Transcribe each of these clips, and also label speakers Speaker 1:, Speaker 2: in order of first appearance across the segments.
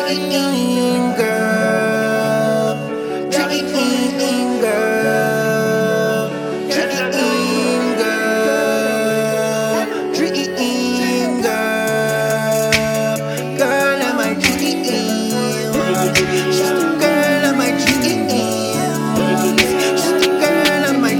Speaker 1: dream, girl. Dream, girl. Dream, girl. Dream, girl. Girl, am I dream? She's the girl of my dreams. She's the girl of my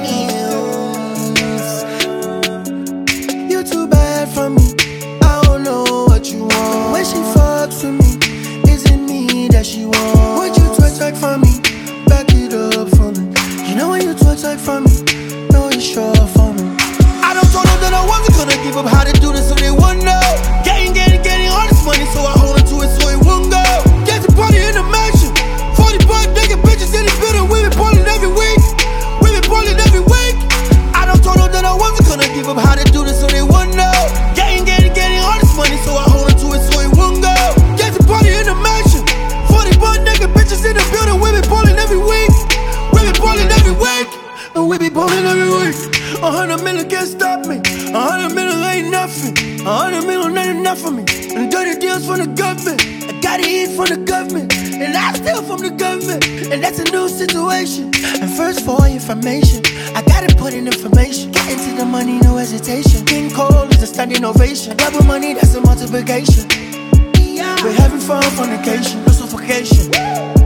Speaker 1: dreams. You're too bad for me. I don't know what you want. When she fucks with me, is it me that she wants? Would you twerk for me? Back it up for me. You know when you twerk for me, know it's sure for me. I don't told them that I wasn't gonna give up how to do this, so they won't know. Getting all this money, so I hold on to it so it won't go. Get the party in the mansion. 40 bucks, nigga, bitches in the building. We been ballin' every week. We been ballin' every week. I don't told them that I wasn't gonna give up how to do this, so they won't know. Getting all this money, so I hold on to it so it won't go. Get the party in the mansion. 40 bucks, nigga, bitches in the building. We been ballin' every week. We been ballin' every week. And we be ballin' every week. 100 million can't stop me. 100 million ain't nothing. 100 million ain't enough for me. And dirty deals from the government. I gotta eat from the government. And I steal from the government. And that's a new situation. And first for information, I gotta put in information. Get into the money, no hesitation. King Cole is a standing ovation. Double money, that's a multiplication. We're having fun, fornication, no suffocation.